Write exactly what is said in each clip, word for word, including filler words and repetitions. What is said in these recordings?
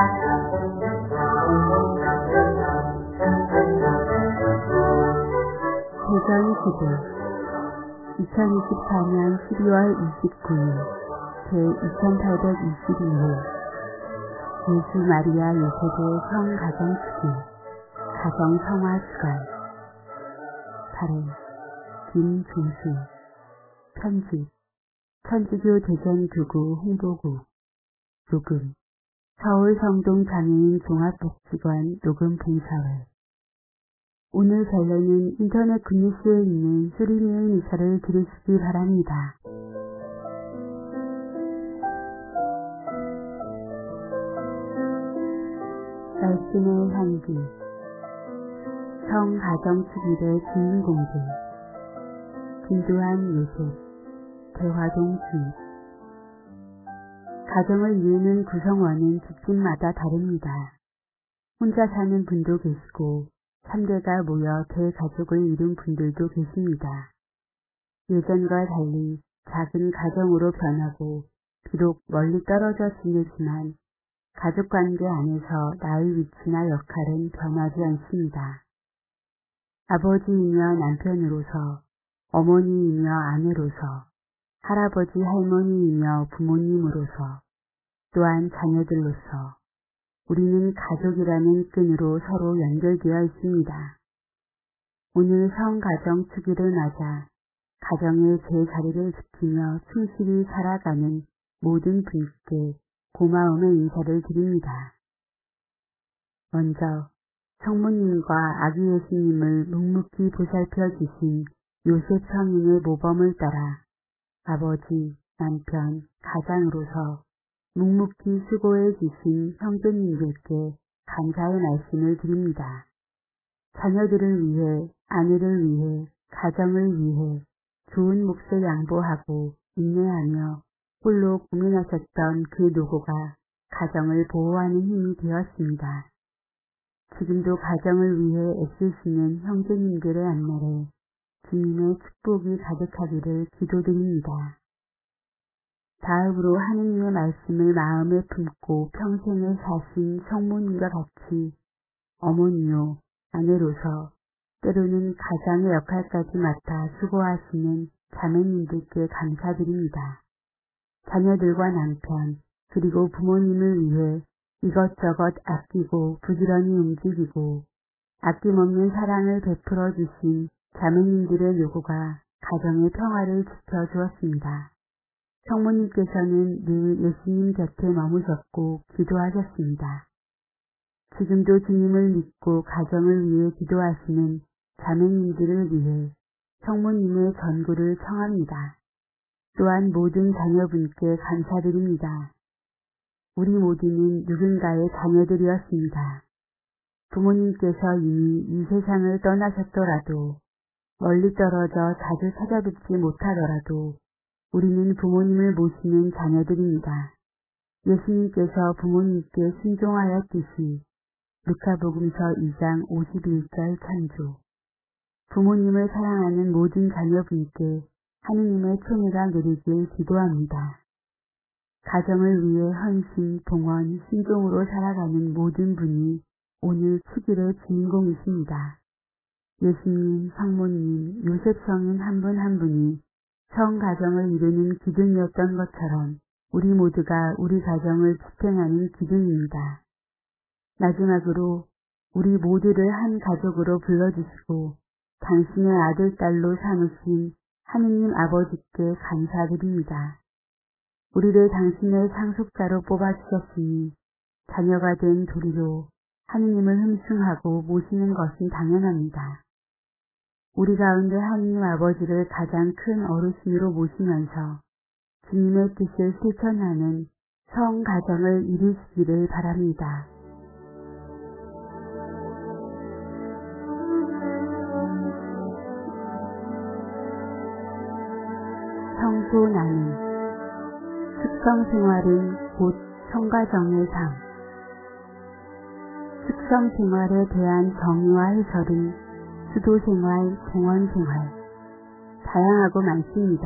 대전 시대 이천이십사 년 십이월 이십구일 제이천팔백이십이 회 예수 마리아 요셉의 성가정 축일 가정 성화 주간 발행 김종수 편집 천주교 대전 교구 홍보국 녹음 서울 성동 장애인 종합복지관 녹음 봉사회. 오늘 결론은 인터넷 굿뉴스에 있는 수리미의 미사를 들으시기 바랍니다. 말씀의 향기 성가정축일의 주인공들 김도한 요셉 대화동 주입. 가정을 이루는 구성원은 집집마다 다릅니다. 혼자 사는 분도 계시고 삼 대가 모여 대가족을 이룬 분들도 계십니다. 예전과 달리 작은 가정으로 변하고 비록 멀리 떨어져 지내지만 가족관계 안에서 나의 위치나 역할은 변하지 않습니다. 아버지이며 남편으로서, 어머니이며 아내로서, 할아버지 할머니이며 부모님으로서, 또한 자녀들로서 우리는 가족이라는 끈으로 서로 연결되어 있습니다. 오늘 성가정 축일을 맞아 가정의 제자리를 지키며 충실히 살아가는 모든 분께 고마움의 인사를 드립니다. 먼저 성모님과 아기 예수님을 묵묵히 보살펴 주신 요셉 성인의 모범을 따라 아버지, 남편, 가장으로서 묵묵히 수고해 주신 형제님들께 감사의 말씀을 드립니다. 자녀들을 위해, 아내를 위해, 가정을 위해 좋은 몫을 양보하고 인내하며 홀로 고민하셨던 그 노고가 가정을 보호하는 힘이 되었습니다. 지금도 가정을 위해 애쓰시는 형제님들의 앞날에 주님의 축복이 가득하기를 기도드립니다. 다음으로 하느님의 말씀을 마음에 품고 평생을 사신 성모님과 같이 어머니요, 아내로서 때로는 가장의 역할까지 맡아 수고하시는 자매님들께 감사드립니다. 자녀들과 남편, 그리고 부모님을 위해 이것저것 아끼고 부지런히 움직이고 아낌없는 사랑을 베풀어 주신 자매님들의 요구가 가정의 평화를 지켜주었습니다. 성모님께서는 늘 예수님 곁에 머무셨고 기도하셨습니다. 지금도 주님을 믿고 가정을 위해 기도하시는 자매님들을 위해 성모님의 전구를 청합니다. 또한 모든 자녀분께 감사드립니다. 우리 모두는 누군가의 자녀들이었습니다. 부모님께서 이미 이 세상을 떠나셨더라도 멀리 떨어져 자주 찾아뵙지 못하더라도 우리는 부모님을 모시는 자녀들입니다. 예수님께서 부모님께 순종하였듯이 루카복음서 이 장 오십일 절 찬조. 부모님을 사랑하는 모든 자녀분께 하느님의 총애가 누리길 기도합니다. 가정을 위해 헌신, 봉헌, 신종으로 살아가는 모든 분이 오늘 축일의 주인공이십니다. 예수님, 성모님, 요셉 성인 한 분 한 분이 성가정을 이루는 기둥이었던 것처럼 우리 모두가 우리 가정을 지탱하는 기둥입니다. 마지막으로 우리 모두를 한 가족으로 불러주시고 당신의 아들, 딸로 삼으신 하느님 아버지께 감사드립니다. 우리를 당신의 상속자로 뽑아주셨으니 자녀가 된 도리로 하느님을 흠숭하고 모시는 것은 당연합니다. 우리 가운데 하느님 아버지를 가장 큰 어르신으로 모시면서 주님의 뜻을 실천하는 성가정을 이루시기를 바랍니다. 성소 나눔. 숙성생활은 곧 성가정의 삶. 숙성생활에 대한 정의와 해설은 수도생활, 공원생활, 다양하고 많습니다.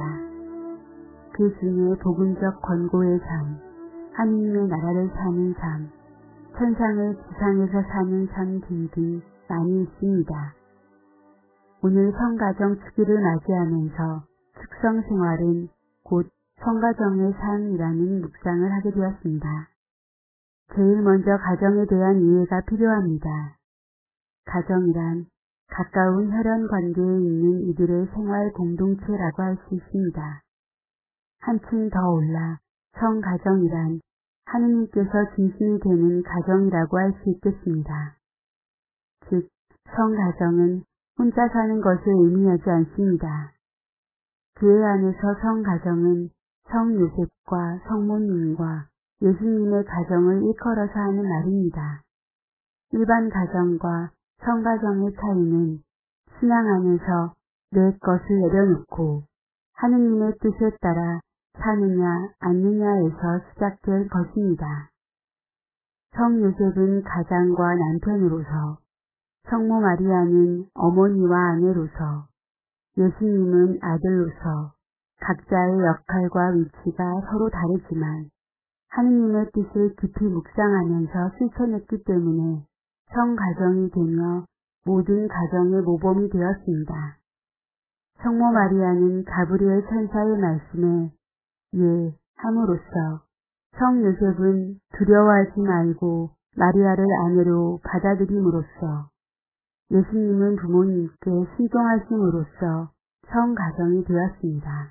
그 중에 복음적 권고의 삶, 하느님의 나라를 사는 삶, 천상의 지상에서 사는 선비들이 많이 있습니다. 오늘 성가정 축일을 맞이하면서 축성생활은 곧 성가정의 삶이라는 묵상을 하게 되었습니다. 제일 먼저 가정에 대한 이해가 필요합니다. 가정이란 가까운 혈연 관계에 있는 이들의 생활 공동체라고 할 수 있습니다. 한층 더 올라 성가정이란 하느님께서 중심이 되는 가정이라고 할 수 있겠습니다. 즉, 성가정은 혼자 사는 것을 의미하지 않습니다. 교회 안에서 성가정은 성요셉과 성모님과 예수님의 가정을 일컬어서 하는 말입니다. 일반 가정과 성가정의 차이는 신앙 안에서 내 것을 내려놓고 하느님의 뜻에 따라 사느냐 않느냐에서 시작될 것입니다. 성요셉은 가장과 남편으로서, 성모 마리아는 어머니와 아내로서, 예수님은 아들로서 각자의 역할과 위치가 서로 다르지만 하느님의 뜻을 깊이 묵상하면서 실천했기 때문에 성가정이 되며 모든 가정의 모범이 되었습니다. 성모 마리아는 가브리엘 천사의 말씀에 예 함으로써 성요셉은 두려워하지 말고 마리아를 아내로 받아들임으로써 예수님은 부모님께 순종하심으로써 성가정이 되었습니다.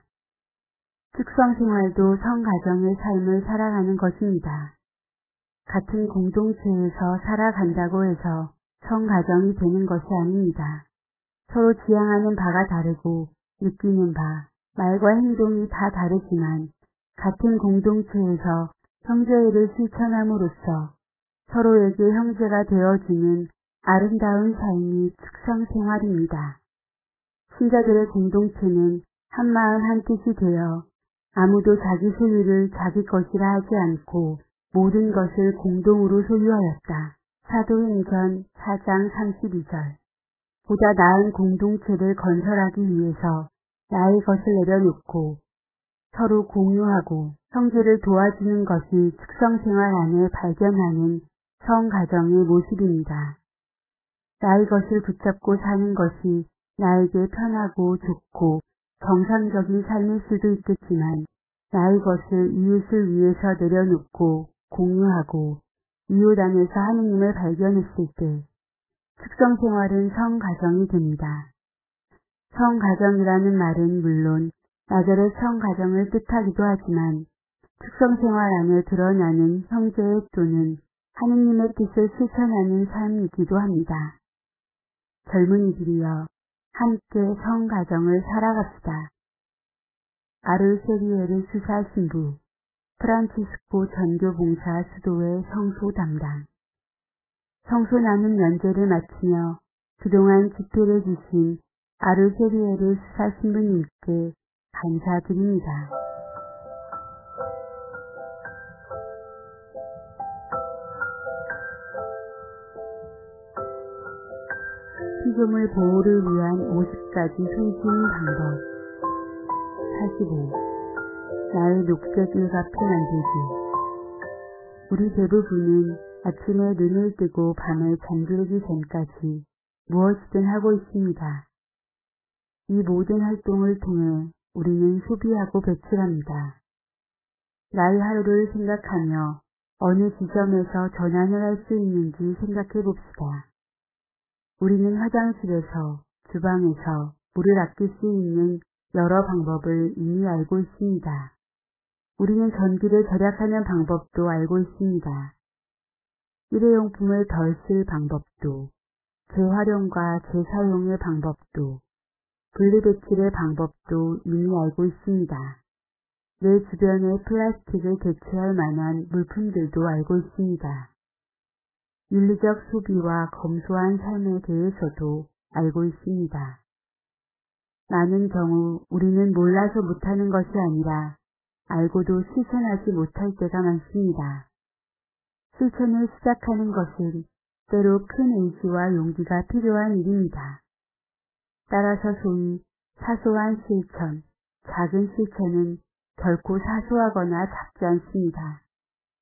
축성생활도 성가정의 삶을 살아가는 것입니다. 같은 공동체에서 살아간다고 해서 성가정이 되는 것이 아닙니다. 서로 지향하는 바가 다르고 느끼는 바, 말과 행동이 다 다르지만 같은 공동체에서 형제애를 실천함으로써 서로에게 형제가 되어주는 아름다운 삶이 축성생활입니다. 신자들의 공동체는 한마음 한뜻이 되어 아무도 자기 소유를 자기 것이라 하지 않고 모든 것을 공동으로 소유하였다. 사도행전 사 장 삼십이 절. 보다 나은 공동체를 건설하기 위해서 나의 것을 내려놓고 서로 공유하고 형제를 도와주는 것이 축성생활 안에 발견하는 성가정의 모습입니다. 나의 것을 붙잡고 사는 것이 나에게 편하고 좋고 정상적인 삶일 수도 있겠지만 나의 것을 이웃을 위해서 내려놓고 공유하고 이웃 안에서 하느님을 발견했을 때 축성생활은 성가정이 됩니다. 성가정이라는 말은 물론 나절의 성가정을 뜻하기도 하지만 축성생활 안에 드러나는 형제의 또는 하느님의 뜻을 실천하는 삶이기도 합니다. 젊은이들이여 함께 성가정을 살아갑시다. 아르세리에르 수사 신부 프란치스코 전교봉사 수도회 성소 담당. 성소 나눔 연제를 마치며 그동안 집회를 주신 아르세리에르 수사 신부님께 감사드립니다. 피조물 보호를 위한 오십 가지 손쉬운 방법. 사십오. 나의 녹색 일가피 만들기. 우리 대부분은 아침에 눈을 뜨고 밤에 잠들기 전까지 무엇이든 하고 있습니다. 이 모든 활동을 통해 우리는 소비하고 배출합니다. 나의 하루를 생각하며 어느 지점에서 전환을 할 수 있는지 생각해 봅시다. 우리는 화장실에서, 주방에서 물을 아낄 수 있는 여러 방법을 이미 알고 있습니다. 우리는 전기를 절약하는 방법도 알고 있습니다. 일회용품을 덜 쓸 방법도, 재활용과 재사용의 방법도, 분리배출의 방법도 이미 알고 있습니다. 내 주변의 플라스틱을 대체할 만한 물품들도 알고 있습니다. 윤리적 소비와 검소한 삶에 대해서도 알고 있습니다. 많은 경우 우리는 몰라서 못하는 것이 아니라 알고도 실천하지 못할 때가 많습니다. 실천을 시작하는 것은 때로 큰 의지와 용기가 필요한 일입니다. 따라서 소위 사소한 실천, 작은 실천은 결코 사소하거나 작지 않습니다.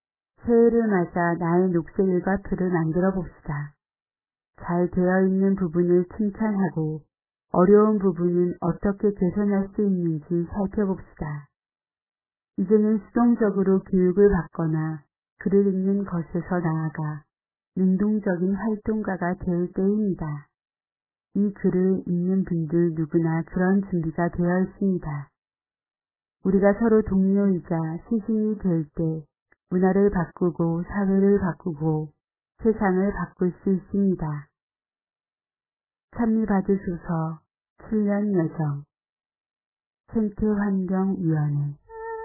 새해를 맞아 나의 녹색 일과표를 만들어 봅시다. 잘 되어 있는 부분을 칭찬하고 어려운 부분은 어떻게 개선할 수 있는지 살펴봅시다. 이제는 수동적으로 교육을 받거나 글을 읽는 것에서 나아가 능동적인 활동가가 될 때입니다. 이 글을 읽는 분들 누구나 그런 준비가 되어 있습니다. 우리가 서로 동료이자 스승이 될 때 문화를 바꾸고 사회를 바꾸고 세상을 바꿀 수 있습니다. 찬미받으소서 칠 년 여정 생태환경위원회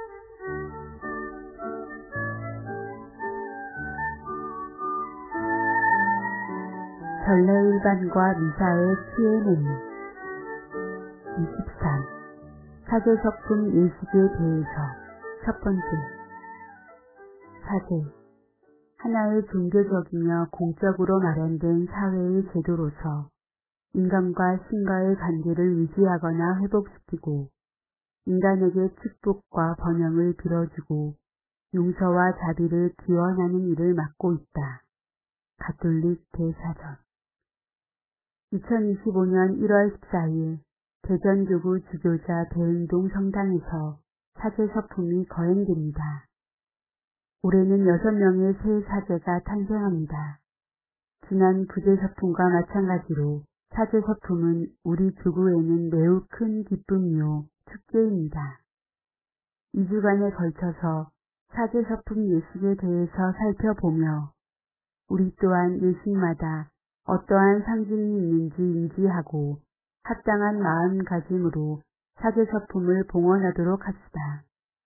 전래일반과 미사의 큐 앤 에이 이십삼. 사제석품 예식에 대해서 첫 번째. 사제. 하나의 종교적이며 공적으로 마련된 사회의 제도로서 인간과 신과의 관계를 유지하거나 회복시키고 인간에게 축복과 번영을 빌어주고 용서와 자비를 기원하는 일을 맡고 있다. 가톨릭 대사전. 이천이십오 년 일월 십사일 대전교구 주교자 대흥동 성당에서 사제서품이 거행됩니다. 올해는 여섯 명의 새 사제가 탄생합니다. 지난 부제서품과 마찬가지로 사제서품은 우리 교구에는 매우 큰 기쁨이요 축제입니다. 이 주간에 걸쳐서 사제서품 예식에 대해서 살펴보며 우리 또한 예식마다 어떠한 상징이 있는지 인지하고 합당한 마음가짐으로 사제서품을 봉헌하도록 합시다.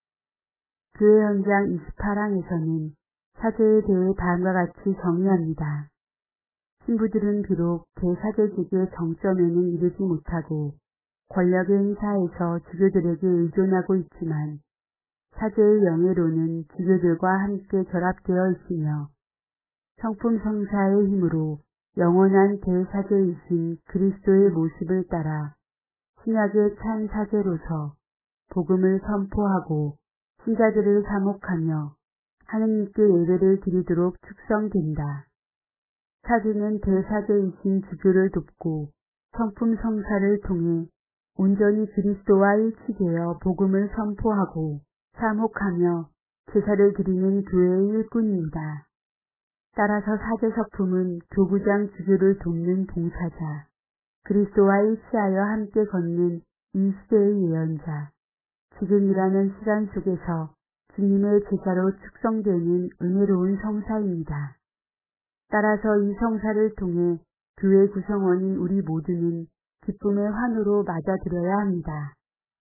교회 현장 이십팔 항에서는 사제에 대해 다음과 같이 정의합니다. 신부들은 비록 대사제직의 정점에는 이르지 못하고 권력의 행사에서 주교들에게 의존하고 있지만 사제의 영예로는 주교들과 함께 결합되어 있으며 성품 성사의 힘으로 영원한 대사제이신 그리스도의 모습을 따라 신약의 참 사제로서 복음을 선포하고 신자들을 사목하며 하느님께 예배를 드리도록 축성된다. 사제는 대사제이신 주교를 돕고 성품 성사를 통해 온전히 그리스도와 일치되어 복음을 선포하고 사목하며 제사를 드리는 교회의 일꾼입니다. 따라서 사제서품은 교구장 주교를 돕는 봉사자, 그리스도와 일치하여 함께 걷는 이 시대의 예언자, 지금이라는 시간 속에서 주님의 제자로 축성되는 은혜로운 성사입니다. 따라서 이 성사를 통해 교회 구성원인 우리 모두는 기쁨의 환호로 맞아들여야 합니다.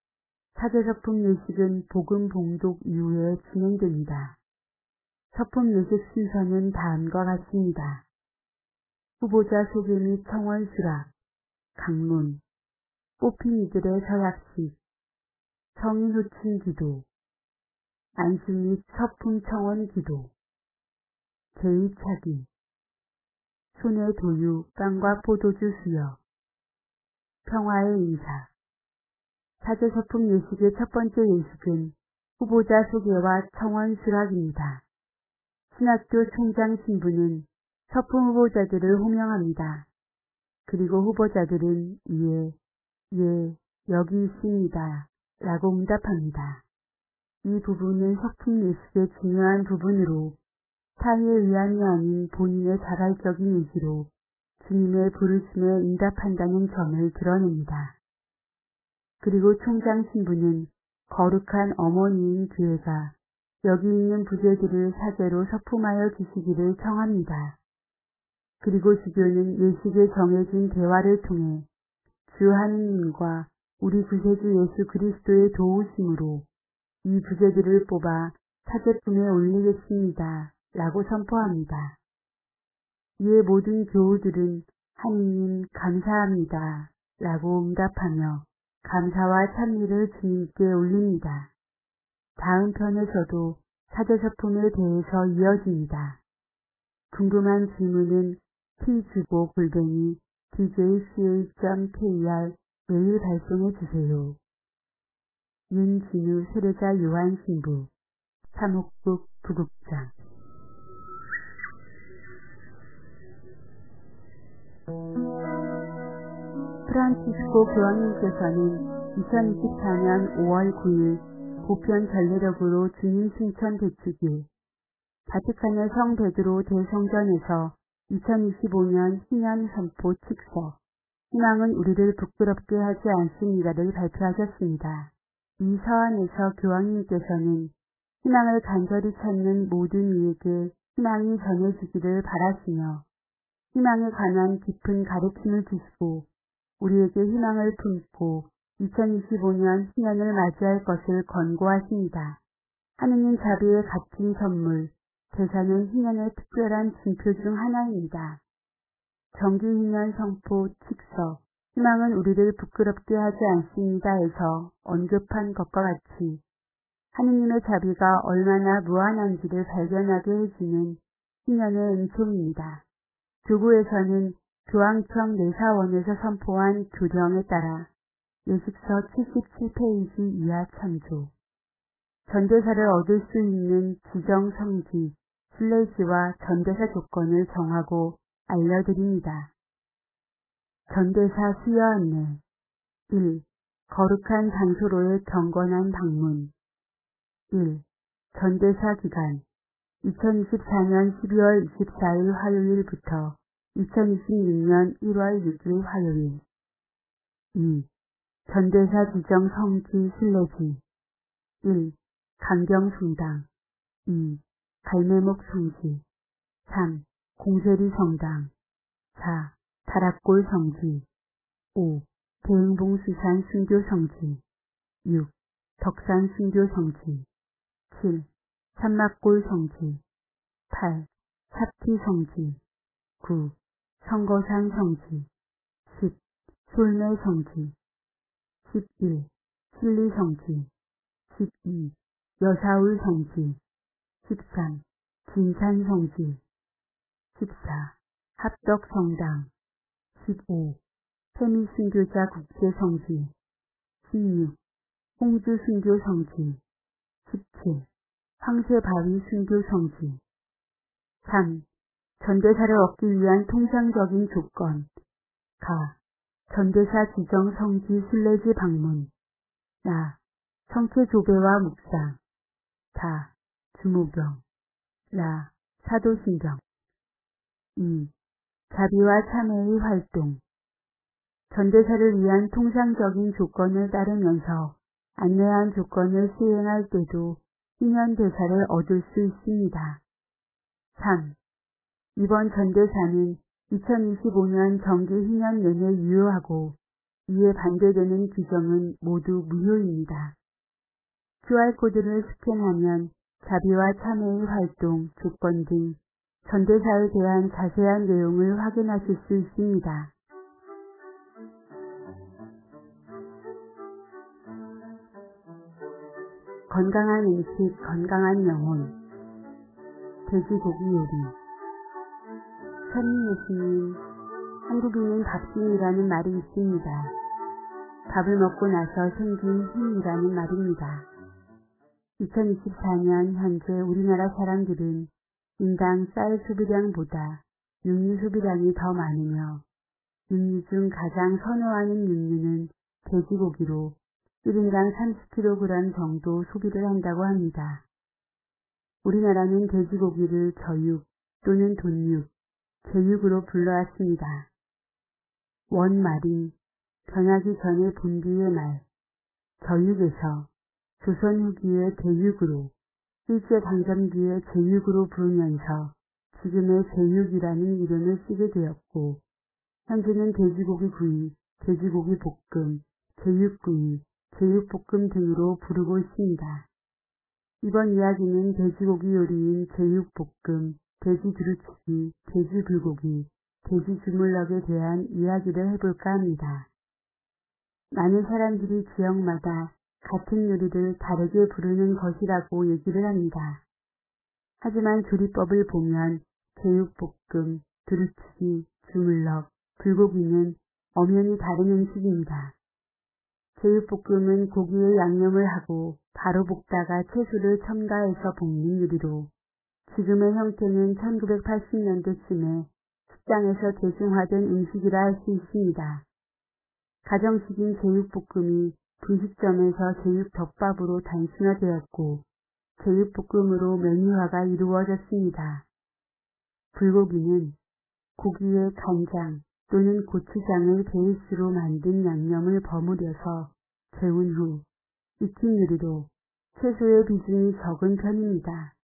사제서품 예식은 복음 봉독 이후에 진행됩니다. 서품 예식 순서는 다음과 같습니다. 후보자 소개 및 청원 수락, 강론, 뽑힌 이들의 서약식, 성인 호칭 기도, 안식 및 서품 청원 기도, 제의 차기, 손의 도유, 빵과 포도주 수여, 평화의 인사. 사제서품 예식의 첫 번째 예식은 후보자 소개와 청원 수락입니다. 신학교 총장 신부는 서품 후보자들을 호명합니다. 그리고 후보자들은 예, 예, 여기 있습니다. 라고 응답합니다. 이 부분은 서품 예식의 중요한 부분으로 타의에 의함이 아닌 본인의 자발적인 의지로 주님의 부르심에 응답한다는 점을 드러냅니다. 그리고 총장 신부는 거룩한 어머니인 교회가 여기 있는 부재들을 사제로 서품하여 주시기를 청합니다. 그리고 주교는 예식에 정해진 대화를 통해 주 하느님과 우리 구세주 예수 그리스도의 도우심으로 이 부재들을 뽑아 사제품에 올리겠습니다. 라고 선포합니다. 이에 모든 교우들은 하느님 감사합니다. 라고 응답하며 감사와 찬미를 주님께 올립니다. 다음 편에서도 사제서품에 대해서 이어집니다. 궁금한 질문은 t주보 골뱅이 디제이씨에이 닷 케이알 메일 발송해 주세요. 윤진우 세례자 요한신부 사목국 부국장 프란치스코 교황님께서는 이천이십사 년 오월 구일 보편 전례력으로 주님 승천 대축일 바티칸의 성 베드로 대성전에서 이천이십오 년 희년 선포 칙서 희망은 우리를 부끄럽게 하지 않습니다를 발표하셨습니다. 이 서한에서 교황님께서는 희망을 간절히 찾는 모든 이에게 희망이 전해지기를 바라시며 희망에 관한 깊은 가르침을 주시고 우리에게 희망을 품고 이천이십오 년 희년을 맞이할 것을 권고하십니다. 하느님 자비의 값진 선물, 제사는 희년의 특별한 징표 중 하나입니다. 정기 희년 성포 칙서, 희망은 우리를 부끄럽게 하지 않습니다에서 언급한 것과 같이 하느님의 자비가 얼마나 무한한지를 발견하게 해주는 희년의 은총입니다. 교구에서는 교황청 내사원에서 선포한 교령에 따라 예식서 칠십칠 페이지 이하 참조, 전대사를 얻을 수 있는 지정 성지, 순례지와 전대사 조건을 정하고 알려드립니다. 전대사 수여 안내 일. 거룩한 장소로의 경건한 방문 일. 전대사 기간 이천이십사 년 십이월 이십사일 화요일부터 이천이십육 년 일월 육일 화요일 이. 전대사 지정 성지 순례지 일. 강경성당 이. 갈매목 성지 삼. 공세리 성당 사. 다락골 성지 오. 대흥봉수산 순교 성지 육. 덕산 순교 성지 칠. 산막골 성지 팔. 삽티 성지 구. 성거산 성지 십. 솔매 성지 십일. 신리 성지 십이. 여사울 성지 십삼. 진산 성지 십사. 합덕 성당 십오. 태미 순교자 국제 성지 십육. 홍주 순교 성지 십칠. 황새바위 순교 성지 삼. 전대사를 얻기 위한 통상적인 조건 가. 전대사 지정 성지 순례지 방문 나. 성체 조배와 묵상 다. 주무병 라. 사도신경 이. 자비와 참회의 활동 전대사를 위한 통상적인 조건을 따르면서 안내한 조건을 수행할 때도 희년 대사를 얻을 수 있습니다. 삼. 이번 전대사는 이천이십오 년 정기 희년 내내 유효하고 이에 반대되는 규정은 모두 무효입니다. 큐알코드를 스캔하면 자비와 참회의 활동, 조건 등 전대사에 대한 자세한 내용을 확인하실 수 있습니다. 건강한 음식, 건강한 영혼 돼지고기 요리 선임 예수님, 한국인은 밥심이라는 말이 있습니다. 밥을 먹고 나서 생긴 힘이라는 말입니다. 이천이십사 년 현재 우리나라 사람들은 인당 쌀 소비량보다 육류 소비량이 더 많으며 육류 중 가장 선호하는 육류는 돼지고기로 일 인당 삼십 킬로그램 정도 소비를 한다고 합니다. 우리나라는 돼지고기를 저육 또는 돈육, 제육으로 불러왔습니다. 원말인 변하기 전의 본디의 말, 저육에서 조선 후기의 대육으로 일제강점기의 제육으로 부르면서 지금의 제육이라는 이름을 쓰게 되었고 현재는 돼지고기 구이, 돼지고기 볶음, 제육구이, 제육볶음 등으로 부르고 있습니다. 이번 이야기는 돼지고기 요리인 제육볶음, 돼지 두루치기, 돼지 불고기, 돼지 주물럭에 대한 이야기를 해볼까 합니다. 많은 사람들이 지역마다 같은 요리를 다르게 부르는 것이라고 얘기를 합니다. 하지만 조리법을 보면 제육볶음, 두루치기, 주물럭, 불고기는 엄연히 다른 음식입니다. 제육볶음은 고기에 양념을 하고 바로 볶다가 채소를 첨가해서 볶는 요리로 지금의 형태는 천구백팔십 년대쯤에 식당에서 대중화된 음식이라 할 수 있습니다. 가정식인 제육볶음이 분식점에서 제육덮밥으로 단순화되었고 제육볶음으로 메뉴화가 이루어졌습니다. 불고기는 고기에 간장 또는 고추장을 베이스로 만든 양념을 버무려서 재운 후 익힌 요리로 채소의 비중이 적은 편입니다.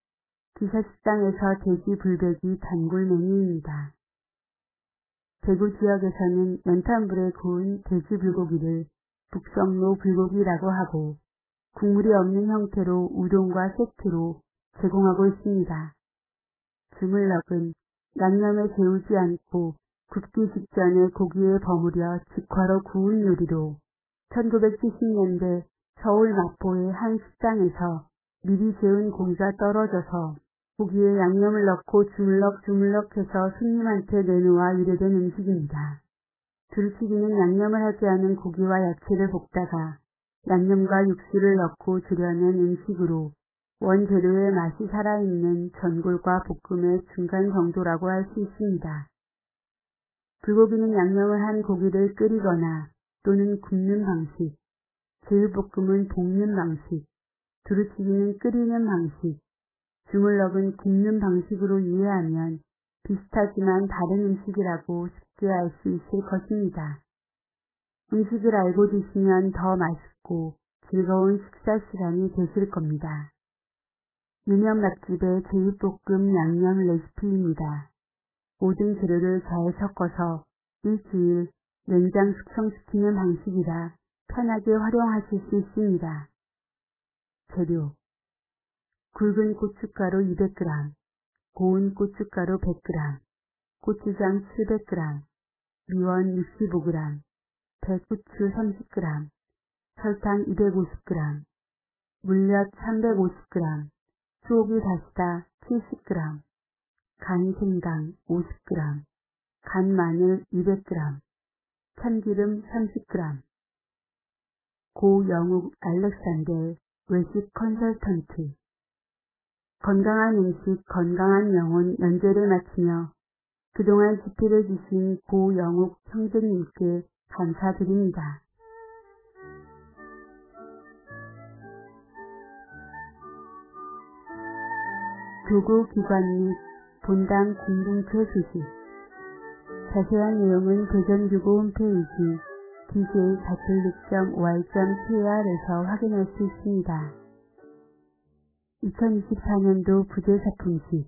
기사식당에서 돼지 불백이 단골 메뉴입니다. 대구 지역에서는 연탄불에 구운 돼지 불고기를 북성로 불고기라고 하고 국물이 없는 형태로 우동과 세트로 제공하고 있습니다. 주물럭은 양념에 재우지 않고 굽기 직전에 고기에 버무려 직화로 구운 요리로 천구백칠십 년대 서울 마포의 한 식당에서 미리 재운 고기가 떨어져서 고기에 양념을 넣고 주물럭주물럭해서 손님한테 내놓아 유래된 음식입니다. 두루치기는 양념을 하지 않은 고기와 야채를 볶다가 양념과 육수를 넣고 졸여낸 음식으로 원재료의 맛이 살아있는 전골과 볶음의 중간 정도라고 할 수 있습니다. 불고기는 양념을 한 고기를 끓이거나 또는 굽는 방식, 제육볶음은 볶는 방식, 두루치기는 끓이는 방식, 주물럭은 굽는 방식으로 이해하면 비슷하지만 다른 음식이라고 쉽게 알 수 있을 것입니다. 음식을 알고 드시면 더 맛있고 즐거운 식사 시간이 되실 겁니다. 유명 맛집의 제육볶음 양념 레시피입니다. 모든 재료를 잘 섞어서 일주일 냉장 숙성시키는 방식이라 편하게 활용하실 수 있습니다. 재료 굵은 고춧가루 이백 그램, 고운 고춧가루 백 그램, 고추장 칠백 그램, 미원 육십오 그램, 배후추 삼십 그램, 설탕 이백오십 그램, 물엿 삼백오십 그램, 소고기 다시다 칠십 그램, 간 생강 오십 그램, 간 마늘 이백 그램, 참기름 삼십 그램. 고영욱 알렉산더 외식 컨설턴트 건강한 음식, 건강한 영혼 연재를 마치며 그동안 지필해 주신 고영욱 형제님께 감사드립니다. 교구 기관 및 본당 공동체 소식 자세한 내용은 대전교구 홈페이지 디제이 가톨릭 닷 오알 닷 케이알에서 확인할 수 있습니다. 이천이십사 년도 부제사품식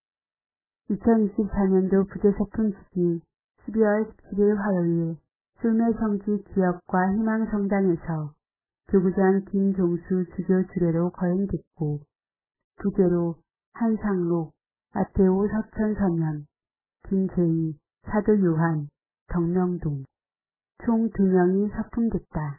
이천이십사 년도 부제사품식이 십이월 십칠일 화요일 술-매-성지 기업과 희망성당에서 교구장 김종수 주교 주례로 거행됐고 부제로 한상록, 마테오 서천서면, 김재희, 사도 요한, 덕명동 총 두 명이 서품됐다.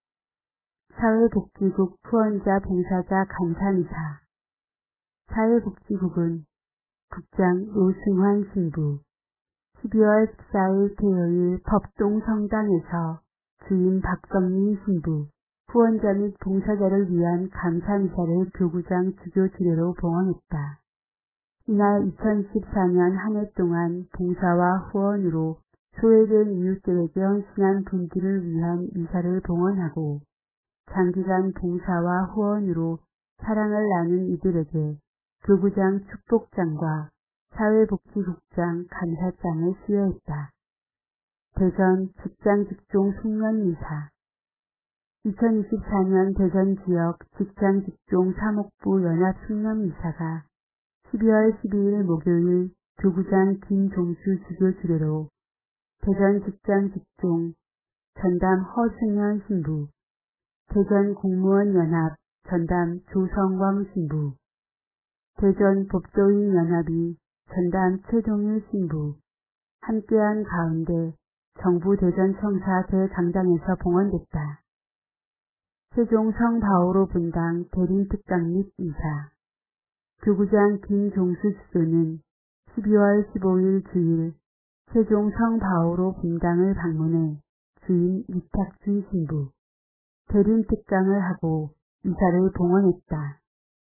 사회복지국 후원자 봉사자 감사미사 사회복지국은 국장 노승환 신부 십이월 십사일 토요일 법동성당에서 주임 박성민 신부 후원자 및 봉사자를 위한 감사미사를 교구장 주교 주례로 봉헌했다. 이날 이천십사 년 한 해 동안 봉사와 후원으로 소외된 이웃들에게 헌신한 분들을 위한 미사를 봉헌하고 장기간 봉사와 후원으로 사랑을 나눈 이들에게 교구장 축복장과 사회복지국장 감사장을 수여했다. 대전 직장직종 송년미사 이천이십사 년 대전 지역 직장직종 사목부 연합 송년미사가 십이월 십이일 목요일 교구장 김종수 주교 주례로 대전 직장직종 전담 허승현 신부, 대전 공무원연합 전담 조성광 신부, 대전 법조인연합이 전담 최동일 신부, 함께한 가운데 정부 대전청사 대강당에서 봉헌됐다. 세종 성바오로 분당 대림특강 및 이사 교구장 김종수 주교는 십이월 십오일 주일 세종 성바오로 분당을 방문해 주임 이탁준 신부, 대림특강을 하고 이사를 봉헌했다.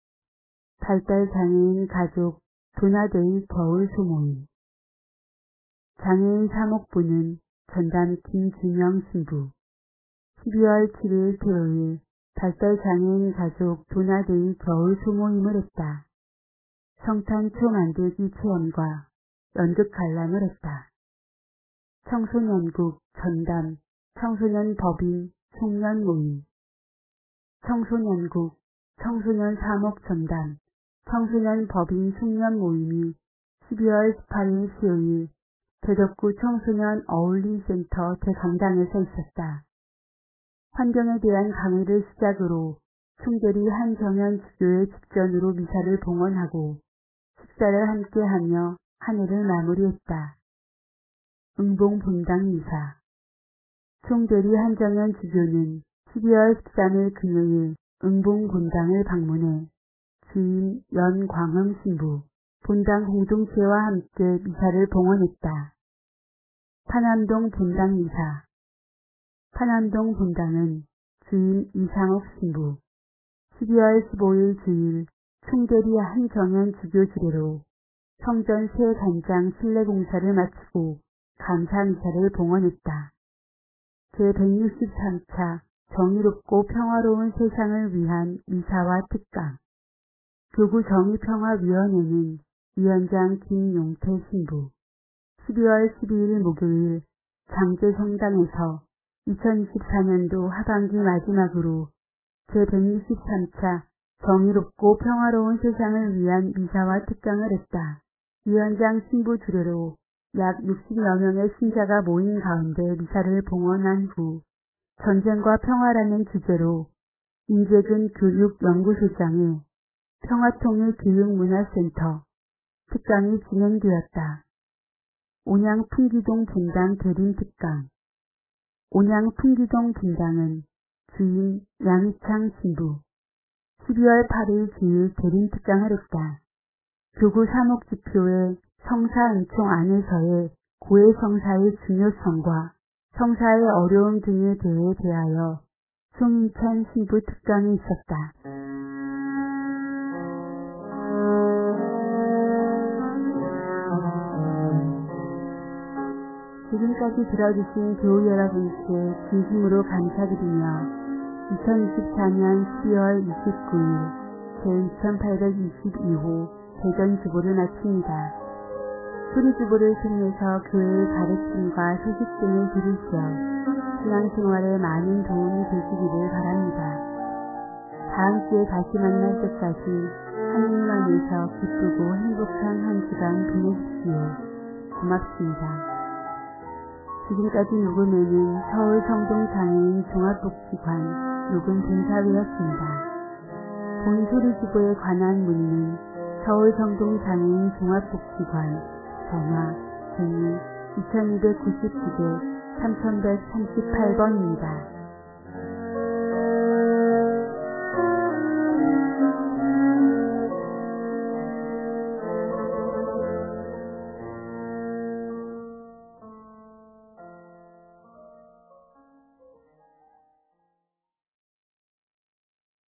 발달장애인 가족 도나데이 겨울 소모임 장애인 사목부는 전담 김준영 신부. 십이월 칠일 토요일 발달장애인 가족 도나데이 겨울 소모임을 했다. 성탄초 만들기 체험과 연극 관람을 했다. 청소년국 전담 청소년 법인 송년 모임. 청소년국 청소년 사목 전담 청소년 법인 송년 모임이 십이월 십팔일 수요일 대덕구 청소년 어울림센터 대강당에서 있었다. 환경에 대한 강의를 시작으로 총대리 한정현 주교의 직전으로 미사를 봉헌하고 식사를 함께하며 한 해를 마무리했다. 응봉 본당 미사. 총대리 한정현 주교는 십이월 십삼일 금요일 응봉 본당을 방문해 주임 연광흥 신부, 본당 공동체와 함께 미사를 봉헌했다. 파남동 본당 미사. 파남동 본당은 주임 이상옥 신부, 십이월 십오일 주일 총대리 한정현 주교 주례로 성전 새 단장 실내 공사를 마치고 감사 미사를 봉헌했다. 제백육십삼차 정의롭고 평화로운 세상을 위한 미사와 특강. 교구 정의평화위원회는 위원장 김용태 신부. 십이월 십이일 목요일 장제성당에서 이천이십사년도 하반기 마지막으로 제백육십삼차 정의롭고 평화로운 세상을 위한 미사와 특강을 했다. 위원장 신부 주례로 약 육십여 명의 신자가 모인 가운데 미사를 봉헌한 후 전쟁과 평화라는 주제로 임재근 교육연구소장의 평화통일교육문화센터 특강이 진행되었다. 온양풍기동 분당 대림특강. 온양풍기동 분당은 주임 양희창 신부, 십이월 팔일 주일 대림특강을 했다. 교구 사목지표의 성사은총 안에서의 고해성사의 중요성과 성사의 어려움 등에 대해 대하여 송인찬 신부 특강이 있었다. 지금까지 들어주신 교우 여러분께 진심으로 감사드리며 이천이십사년 십이월 이십구일 제이천팔백이십이호 대전주보를 마칩니다. 소리주보를 통해서 교회의 가르침과 소식 등을 들으시어 신앙생활에 많은 도움이 되시기를 바랍니다. 다음 주에 다시 만날 때까지 하느님 안에서 기쁘고 행복한 한 주간 보내십시오. 고맙습니다. 지금까지 녹음에는 서울성동장애인 종합복지관 녹음 분사회였습니다. 본 소리주보에 관한 문의는 서울성동장애인 종합복지관 전화 제이 이천이백구십구 개 삼천백삼십팔번입니다.